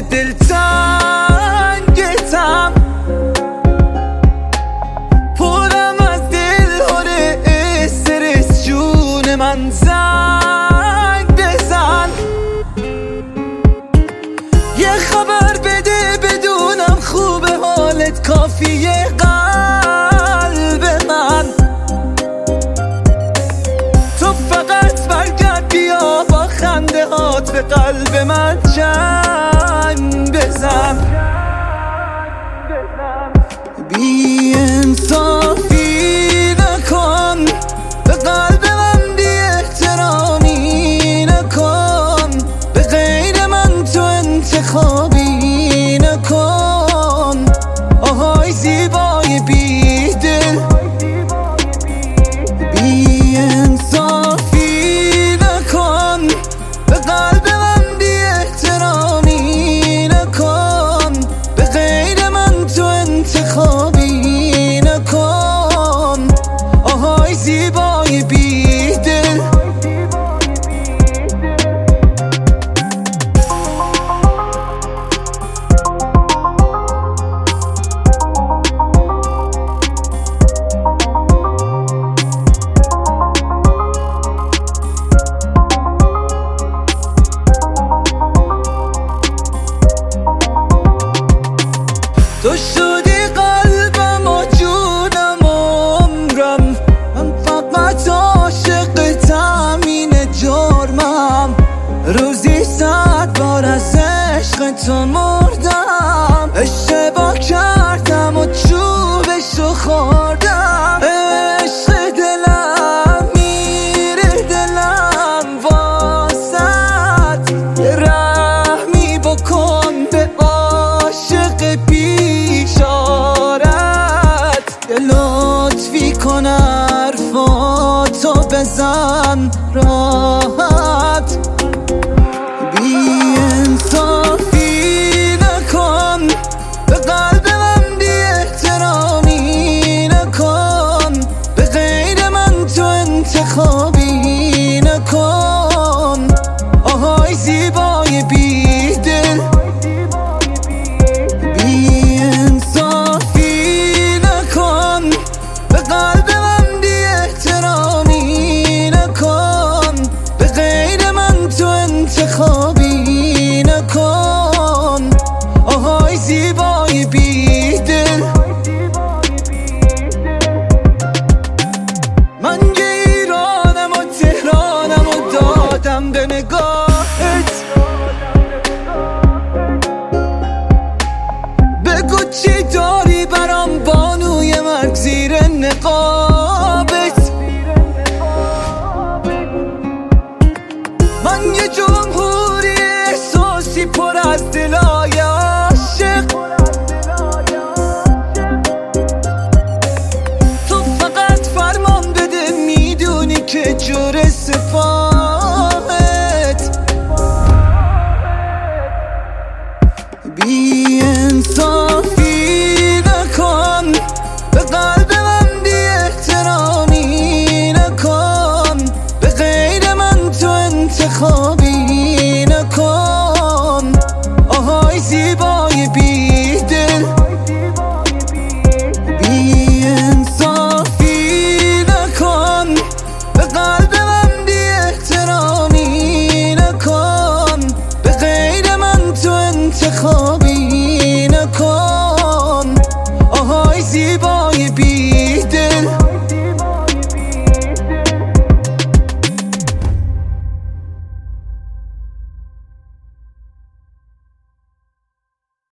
دلتنگتم، پرم از دل هاره استرس، جون من زنگ بزن، یه خبر بده بدونم خوبه حالت، کافیه قلب من. تو فقط برگرد بیا با خنده هات به قلب من چنگ بزن. بی انصافی نکن، به قلب من بی احترامی نکن، به غیر من تو انتخابی نکن. آهای زیبای بی دل، بی انصافی نکن، به قلب من بی احترامی نکن، به غیر من تو انتخابی نکن. آهای زیبای بی دل، تو شدی قلبم و جونم و عمرم، من فقط عاشقتم، اینه جرمم. روزی 100 بار از عشق تو مردم، اشتباه کردم و چوبشو خوردم. عشق دلم میره دلم واسد، یه رحمی بکن به عاشق بیچارت، یه لطفی کن حرفاتو بزن راحت. بی انصافی نکن، به قلب من بی احترامی نکن، به غیر من تو انتخابی نکن. آهای زیبای بی دل، بی انصافی نکن، به قلب من بی احترامی نکن، به غیر من تو انتخابی نکن. آهای زیبای بی